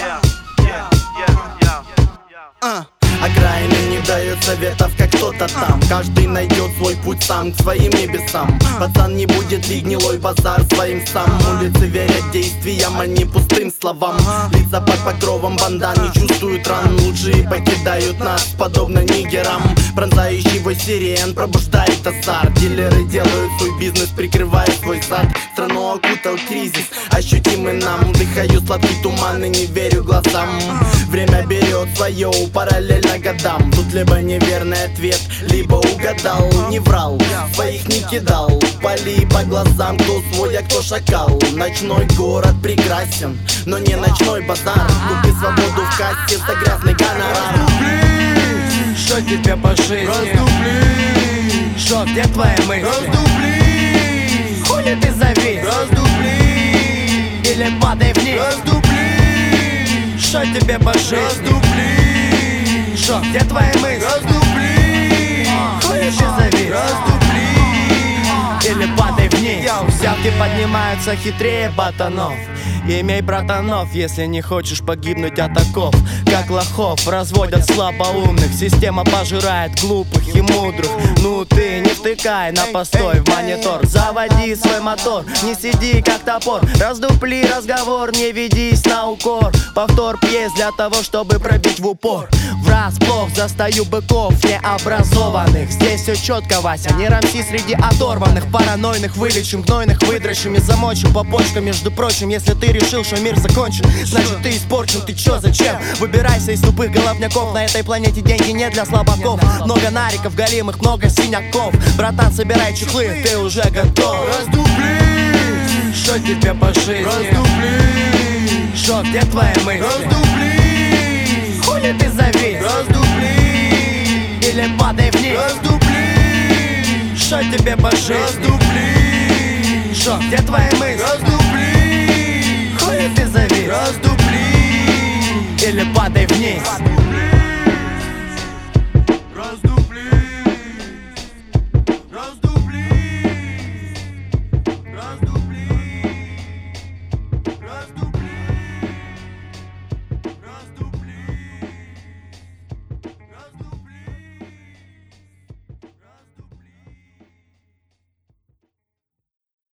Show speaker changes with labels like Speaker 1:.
Speaker 1: Окраины не дают советов, как кто-то там. Каждый найдет свой путь сам к своим небесам. Пацан, не будет ли гнилой базар своим сам. Улицы верят действиям, а не пустым словам. Лица под покровом бандан не чувствуют ран. Лучшие покидают нас, подобно нигерам. Пронзающий вой сирен пробуждает азарт. Дилеры делают свой бизнес, прикрывая свой зад. Страну окутал кризис, ощутимый нам. Вдыхаю сладкий туман и не верю глазам. Время берет свое, параллельно годам. Тут либо неверный ответ, либо угадал. Не врал, своих не кидал. Пали по глазам, кто свой, а кто шакал. Ночной город прекрасен, но не ночной базар. Купи свободу в кассе за грязный гонорар.
Speaker 2: Что тебе по жизни?
Speaker 1: Раздупли.
Speaker 2: Что, где твои мысли?
Speaker 1: Раздупли.
Speaker 2: Хули ты завис?
Speaker 1: Раздупли.
Speaker 2: Или падай вниз?
Speaker 1: Раздупли.
Speaker 2: Что тебе по жизни?
Speaker 1: Раздупли.
Speaker 2: Что, где твои мысли?
Speaker 1: Раздупли.
Speaker 2: Хули ты завис?
Speaker 1: Раздупли.
Speaker 2: Или падай вниз. Взятки поднимаются хитрее ботанов. Имей братанов, если не хочешь погибнуть от оков. Как лохов разводят слабоумных. Система пожирает глупых и мудрых. Ну ты не втыкай на постой в монитор. Заводи свой мотор, не сиди как топор. Раздупли разговор, не ведись на укор. Повтор пьес для того, чтобы пробить в упор. Врасплох застаю быков необразованных. Здесь все четко, Вася, не рамси среди оторванных. Паранойных вылечим, гнойных выдрочим и замочим по почкам. Между прочим, если ты решил, что мир закончен, значит ты испорчен, ты чё, зачем? Выбирайся из тупых головняков. На этой планете деньги не для слабаков. Много нариков голимых, много синяков. Братан, собирай чехлы, ты уже готов.
Speaker 1: Раздупли.
Speaker 2: Что тебе по жизни?
Speaker 1: Раздупли.
Speaker 2: Что, где твои мысли?
Speaker 1: Раздупли.
Speaker 2: Хули ты завис?
Speaker 1: Раздупли.
Speaker 2: Или падай вниз?
Speaker 1: Раздупли.
Speaker 2: Что тебе по жизни?
Speaker 1: Раздупли.
Speaker 2: Что, где твои мысли?
Speaker 1: Раздупли.
Speaker 2: Хули ты завис?
Speaker 1: Раздупли.
Speaker 2: Или падай вниз?